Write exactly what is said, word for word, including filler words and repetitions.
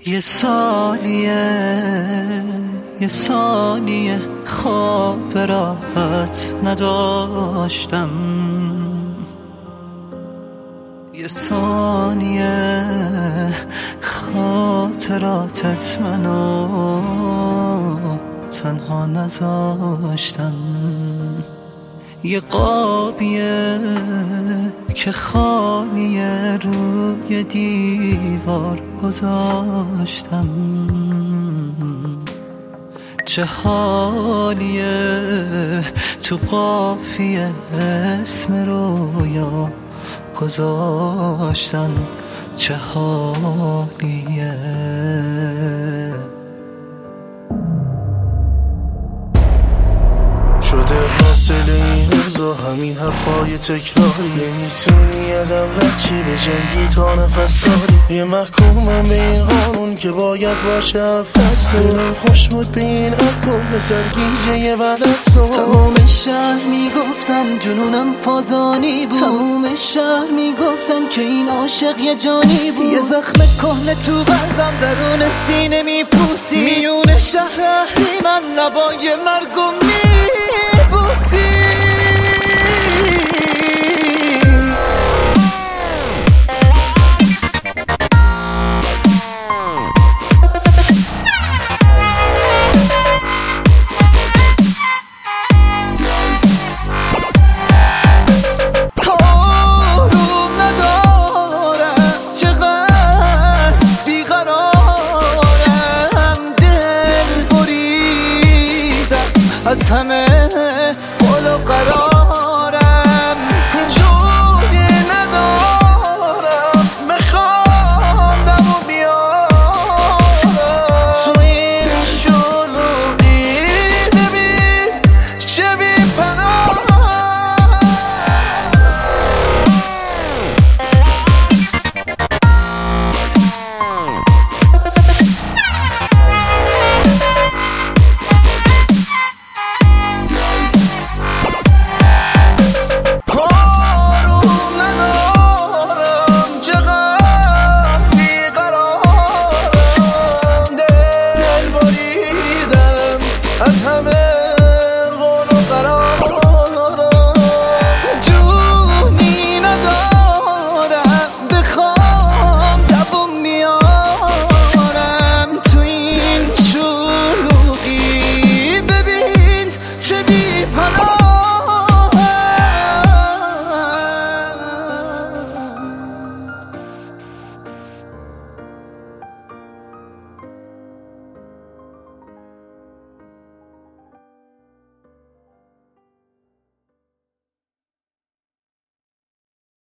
یه ثانیه یه ثانیه خواب راحت نداشتم، یه ثانیه خاطراتت منو تنها نذاشتن. یه قابیه که خالیه روی دیوار گذاشتم، چه حالیه تو قافیه اسم رویا گذاشتن، چه حالیه. شده حاصل این روزا همین حرفای تکراری، نمیتونی ازم رد چی به جنگی تا نفس داری. یه محکومم به این قانون که باید باشه حرف هست، دلم خوش بود به این اکن به سرگیجه یه بدستان. تمام شهر میگفتن جنونم فازانی بود، تمام شهر میگفتن که این عاشق یه جانی بود. یه زخم کهنه تو قلبم درون سینه میپوسی، میون شهر اهلی من نوای مرگو میبوسی. از همه